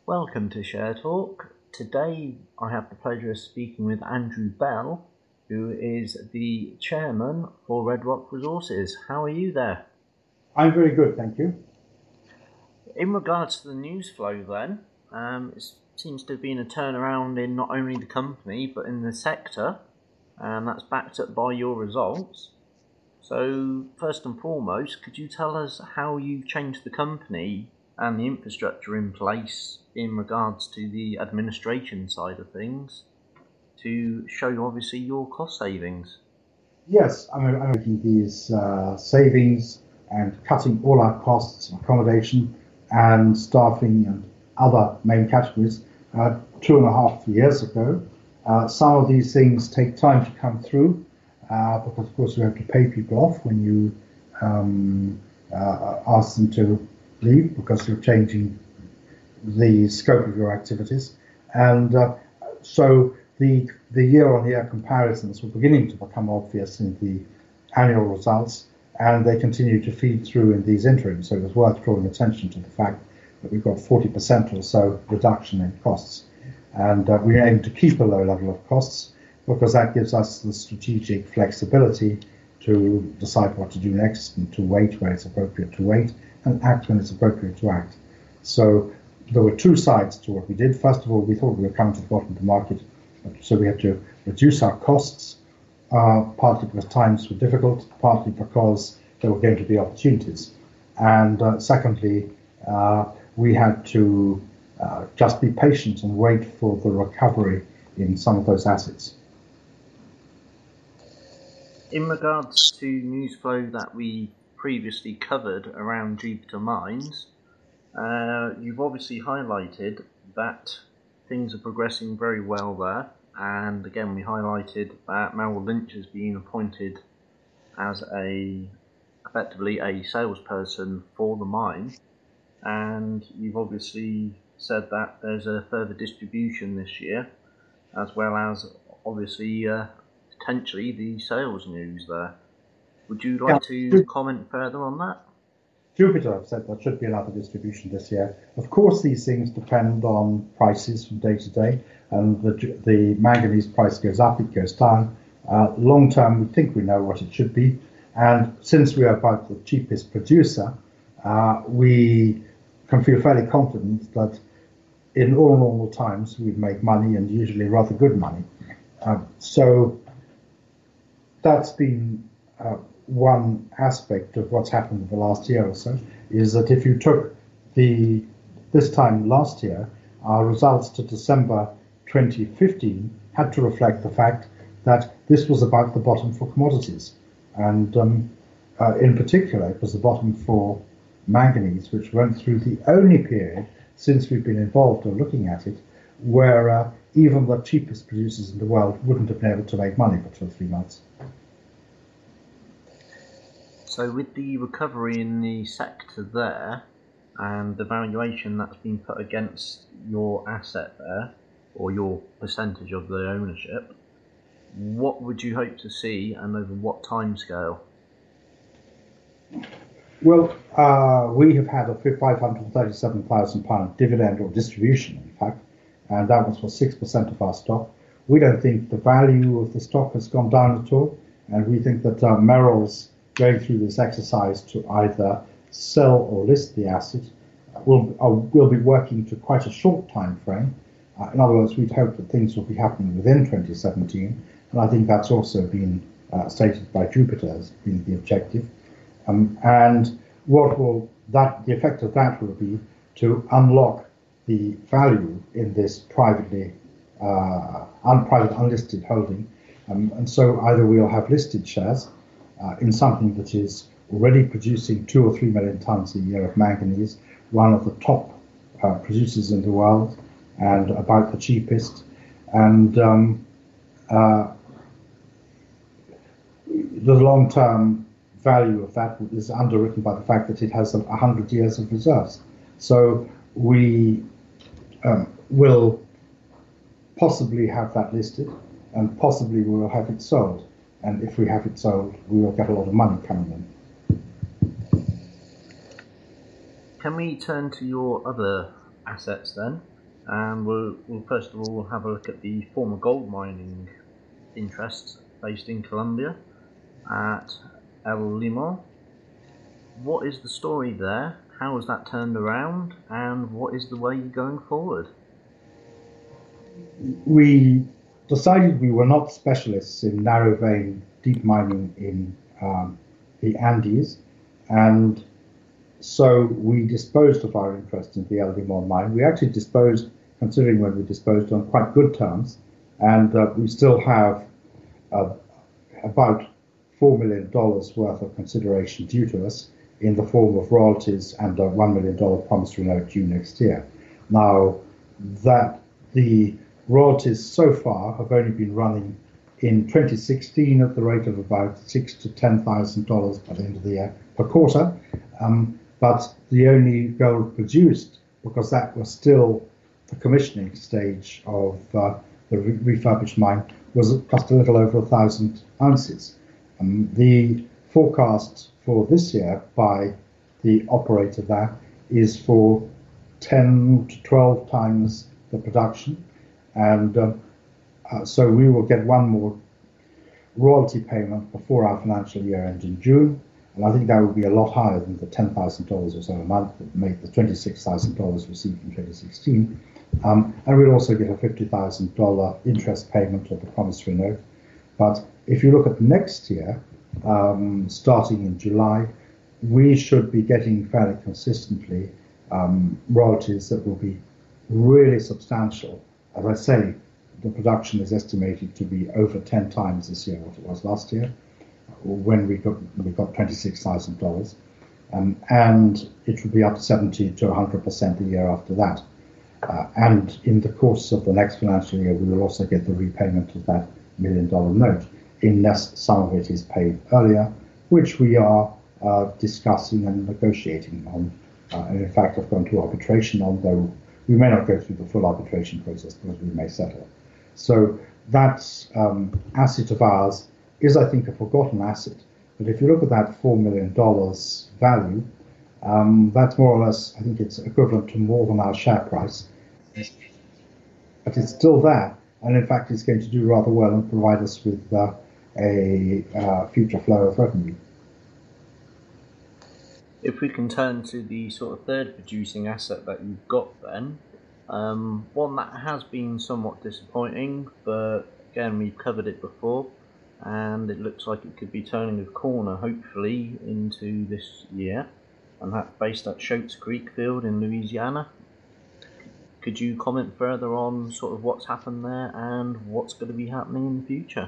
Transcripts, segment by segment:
Welcome to Share Talk. Today I have the pleasure of speaking with Andrew Bell, who is the chairman for Red Rock Resources. How are you there? I'm very good, thank you. In regards to the news flow then, it seems to have been a turnaround in not only the company but in the sector, and that's backed up by your results. So first and foremost, could you tell us how you've changed the company and the infrastructure in place in regards to the administration side of things to show obviously your cost savings? Yes, I'm making these savings and cutting all our costs, accommodation and staffing and other main categories 2.5 years ago. Some of these things take time to come through because, of course, you have to pay people off when you ask them to leave because you're changing the scope of your activities. And so the year-on-year comparisons were beginning to become obvious in the annual results, and they continue to feed through in these interims. So it was worth drawing attention to the fact that we've got 40% or so reduction in costs. And we aim to keep a low level of costs because that gives us the strategic flexibility to decide what to do next and to wait where it's appropriate to wait and act when it's appropriate to act. So there were two sides to what we did. First of all, we thought we were coming to the bottom of the market, so we had to reduce our costs, partly because times were difficult, partly because there were going to be opportunities. And secondly, we had to just be patient and wait for the recovery in some of those assets. In regards to news flow that we previously covered around Jupiter Mines, you've obviously highlighted that things are progressing very well there, and again we highlighted that Merrill Lynch has been appointed as effectively a salesperson for the mine, and you've obviously said that there's a further distribution this year, as well as obviously potentially the sales news there. Would you like to comment further on that? Jupiter have said there should be another distribution this year. Of course, these things depend on prices from day to day, and the manganese price goes up, it goes down. Long term, we think we know what it should be, and since we are about the cheapest producer, we can feel fairly confident that in all normal times we'd make money, and usually rather good money. So that's been one aspect of what's happened in the last year or so, is that if you took this time last year, our results to December 2015 had to reflect the fact that this was about the bottom for commodities. And in particular, it was the bottom for manganese, which went through the only period since we've been involved or looking at it, where even the cheapest producers in the world wouldn't have been able to make money for 2 or 3 months. So with the recovery in the sector there and the valuation that's been put against your asset there, or your percentage of the ownership, what would you hope to see and over what timescale? Well, we have had a £537,000 dividend or distribution, in fact, and that was for 6% of our stock. We don't think the value of the stock has gone down at all, and we think that Merrill's going through this exercise to either sell or list the asset will be working to quite a short time frame. In other words, we'd hope that things will be happening within 2017, and I think that's also been stated by Jupiter as being the objective. And what will the effect of that will be to unlock the value in this private unlisted holding. And so either we'll have listed shares in something that is already producing 2 or 3 million tons a year of manganese, one of the top producers in the world and about the cheapest. And the long-term value of that is underwritten by the fact that it has 100 years of reserves. So we will possibly have that listed, and possibly we will have it sold. And if we have it sold, we will get a lot of money coming in. Can we turn to your other assets then, and we'll first of all have a look at the former gold mining interests based in Colombia at El Limon. What is the story there? How has that turned around, and what is the way going forward? We decided we were not specialists in narrow vein deep mining in the Andes, and so we disposed of our interest in the El Limon mine. We actually disposed, considering when we disposed, on quite good terms, and we still have about $4 million worth of consideration due to us in the form of royalties and a $1 million promissory note due next year. Now, that the royalties so far have only been running in 2016 at the rate of about $6,000 to $10,000 by the end of the year per quarter. But the only gold produced, because that was still the commissioning stage of the refurbished mine, was just a little over 1,000 ounces. The forecast for this year by the operator there is for 10 to 12 times the production, and so we will get one more royalty payment before our financial year ends in June, and I think that will be a lot higher than the $10,000 or so a month that made the $26,000 received in 2016. And we'll also get a $50,000 interest payment of the promissory note. But if you look at next year, starting in July, we should be getting fairly consistently royalties that will be really substantial. As I say, the production is estimated to be over 10 times this year what it was last year, when we got $26,000, and it will be up 70 to 100% the year after that. And in the course of the next financial year, we will also get the repayment of that $1 million note, unless some of it is paid earlier, which we are discussing and negotiating on. And in fact, I've gone to arbitration on, though we may not go through the full arbitration process because we may settle. So that asset of ours is, I think, a forgotten asset. But if you look at that $4 million value, that's more or less, I think it's equivalent to more than our share price. But it's still there, and in fact it's going to do rather well and provide us with a future flow of revenue. If we can turn to the sort of third producing asset that you've got then, one that has been somewhat disappointing, but again, we've covered it before, and it looks like it could be turning a corner, hopefully, into this year, and that's based at Shotes Creek Field in Louisiana. Could you comment further on sort of what's happened there and what's going to be happening in the future?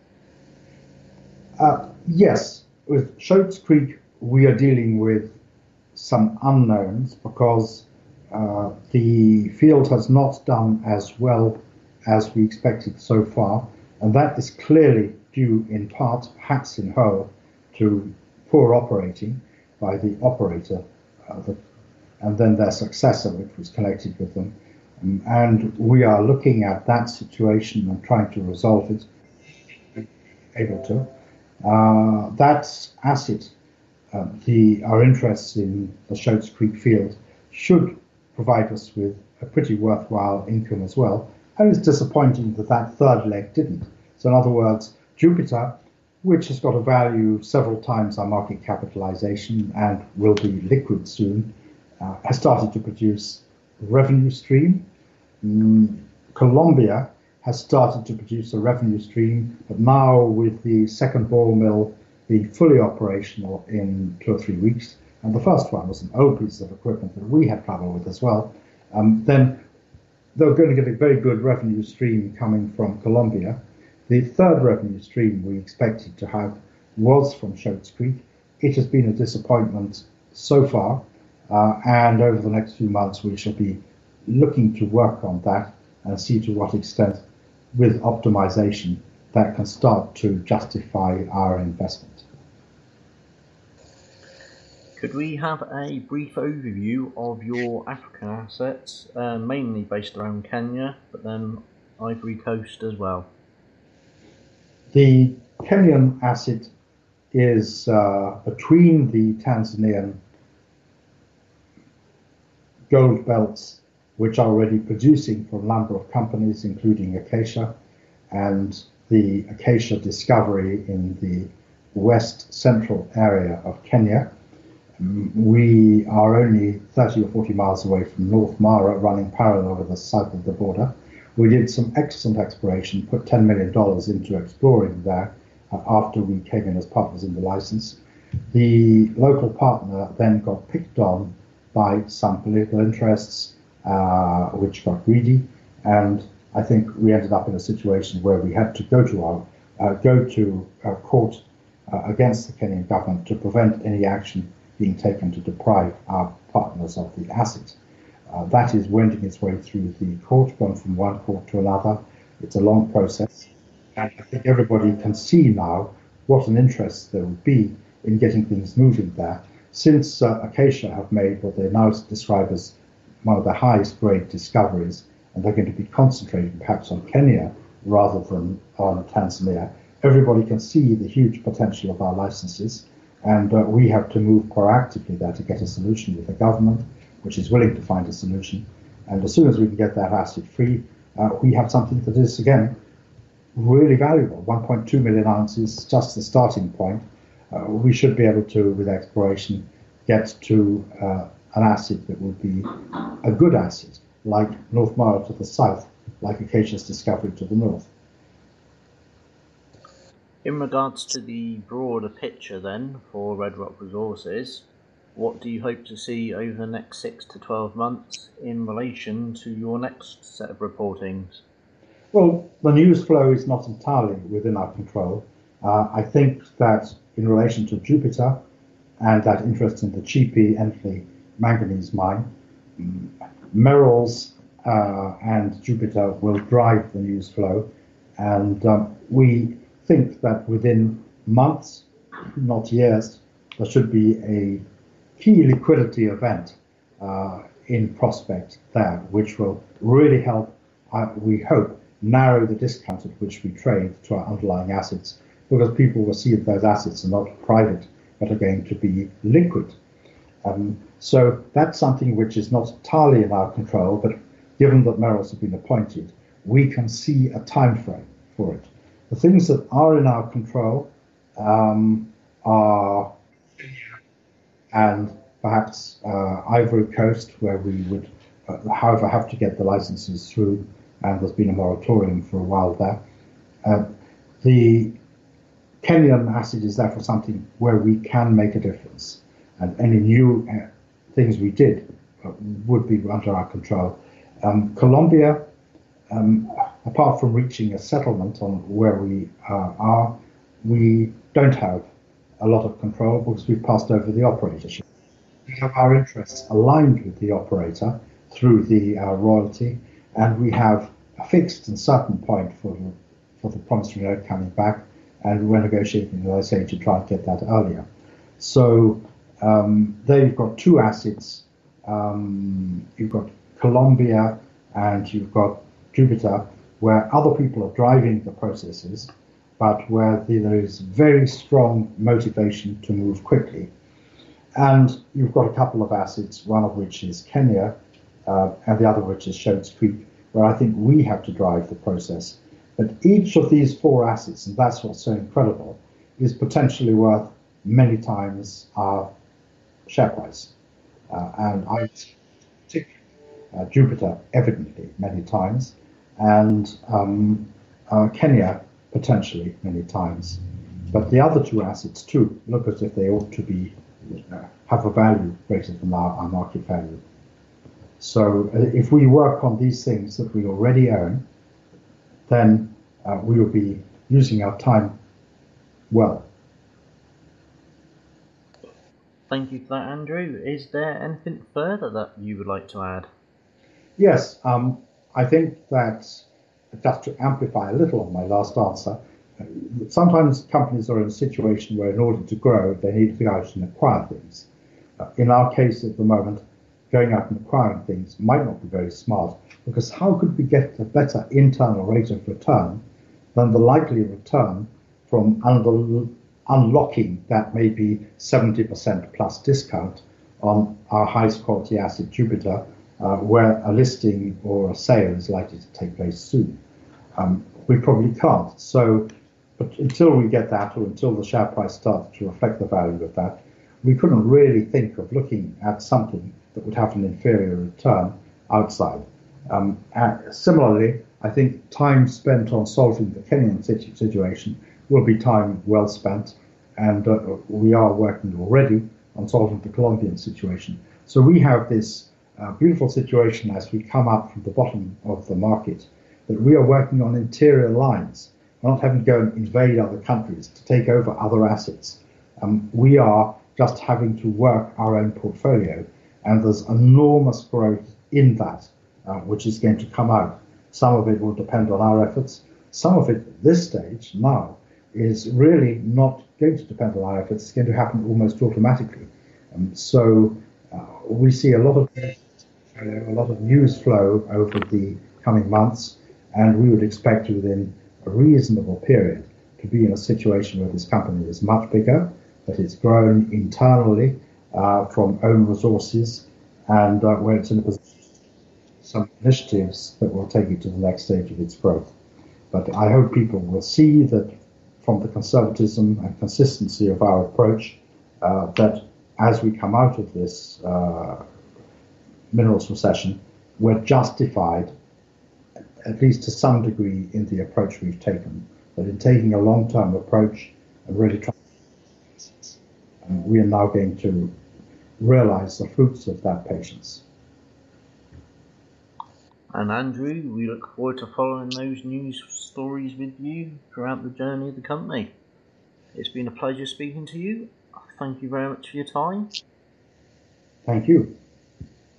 Yes, with Shotes Creek, we are dealing with some unknowns because the field has not done as well as we expected so far, and that is clearly due in part, perhaps in whole, to poor operating by the operator, and then their successor, which was connected with them. And we are looking at that situation and trying to resolve it, able to. That asset, our interests in the Shotes Creek field, should provide us with a pretty worthwhile income as well. And it's disappointing that that third leg didn't. So in other words, Jupiter, which has got a value several times our market capitalization and will be liquid soon, has started to produce revenue stream. Colombia has started to produce a revenue stream, but now with the second ball mill being fully operational in 2 or 3 weeks, and the first one was an old piece of equipment that we had trouble with as well, then they're going to get a very good revenue stream coming from Colombia. The third revenue stream we expected to have was from Shotes Creek. It has been a disappointment so far, and over the next few months we shall be looking to work on that and see to what extent, with optimization, that can start to justify our investment. Could we have a brief overview of your African assets, mainly based around Kenya, but then Ivory Coast as well? The Kenyan asset is between the Tanzanian gold belts which are already producing for a number of companies, including Acacia, and the Acacia discovery in the west central area of Kenya. We are only 30 or 40 miles away from North Mara, running parallel with the south of the border. We did some excellent exploration, put $10 million into exploring there after we came in as partners in the license. The local partner then got picked on by some political interests, which got greedy, and I think we ended up in a situation where we had to go to court against the Kenyan government to prevent any action being taken to deprive our partners of the asset. That is wending its way through the court, gone from one court to another. It's a long process, and I think everybody can see now what an interest there would be in getting things moving there. Since Acacia have made what they now describe as one of the highest grade discoveries, and they're going to be concentrating perhaps on Kenya rather than on Tanzania, everybody can see the huge potential of our licenses, and we have to move proactively there to get a solution with the government, which is willing to find a solution. And as soon as we can get that asset free, we have something that is, again, really valuable. 1.2 million ounces, just the starting point. We should be able to, with exploration, get to an asset that would be a good asset, like North Mara to the south, like Acacia's discovery to the north. In regards to the broader picture then for Red Rock Resources, what do you hope to see over the next 6 to 12 months in relation to your next set of reportings? Well, the news flow is not entirely within our control. I think that in relation to Jupiter and that interest in the Chipi-Entley manganese mine, Merrill's and Jupiter will drive the news flow, and we think that within months, not years, there should be a key liquidity event in prospect there, which will really help, we hope, narrow the discount at which we trade to our underlying assets, because people will see that those assets are not private, but are going to be liquid. So that's something which is not entirely in our control, but given that Merrill's have been appointed, we can see a time frame for it. The things that are in our control are and perhaps Ivory Coast, where we would, however, have to get the licenses through, and there's been a moratorium for a while there. The Kenyan asset is therefore something where we can make a difference, and any new things we did would be under our control. Colombia, apart from reaching a settlement on where we are, we don't have a lot of control because we've passed over the operatorship. We have our interests aligned with the operator through the royalty, and we have a fixed and certain point for the promissory note coming back, and we're negotiating, as I say, to try and get that earlier. So there you've got two assets. You've got Colombia and you've got Jupiter, where other people are driving the processes, but where there is very strong motivation to move quickly. And you've got a couple of assets, one of which is Kenya, and the other which is Shoals Creek, where I think we have to drive the process. But each of these four assets, and that's what's so incredible, is potentially worth many times our share price. And I think Jupiter, evidently, many times, and Kenya, potentially many times. But the other two assets, too, look as if they ought to be have a value greater than our market value. So if we work on these things that we already own, then we will be using our time well. Thank you for that, Andrew. Is there anything further that you would like to add? Yes, I think that, just to amplify a little on my last answer, sometimes companies are in a situation where in order to grow, they need to go out and acquire things. In our case at the moment, going out and acquiring things might not be very smart, because how could we get a better internal rate of return than the likely return from unlocking that maybe 70% plus discount on our highest quality asset, Jupiter, where a listing or a sale is likely to take place soon. We probably can't. So, but until we get that, or until the share price starts to reflect the value of that, we couldn't really think of looking at something that would have an inferior return outside. Similarly, I think time spent on solving the Kenyan situation will be time well spent, and we are working already on solving the Colombian situation. So we have this beautiful situation as we come up from the bottom of the market, that we are working on interior lines. We're not having to go and invade other countries to take over other assets. We are just having to work our own portfolio, and there's enormous growth in that, which is going to come out. Some of it will depend on our efforts. Some of it at this stage now is really not going to depend on our efforts. It's going to happen almost automatically. So we see a lot of news flow over the coming months, and we would expect within a reasonable period to be in a situation where this company is much bigger, that it's grown internally from own resources, and where it's in a position some initiatives that will take it to the next stage of its growth. But I hope people will see that from the conservatism and consistency of our approach, that as we come out of this minerals recession, we're justified, at least to some degree, in the approach we've taken. That in taking a long-term approach and really trying, we are now going to realize the fruits of that patience. And Andrew, we look forward to following those news stories with you throughout the journey of the company. It's been a pleasure speaking to you. Thank you very much for your time. Thank you.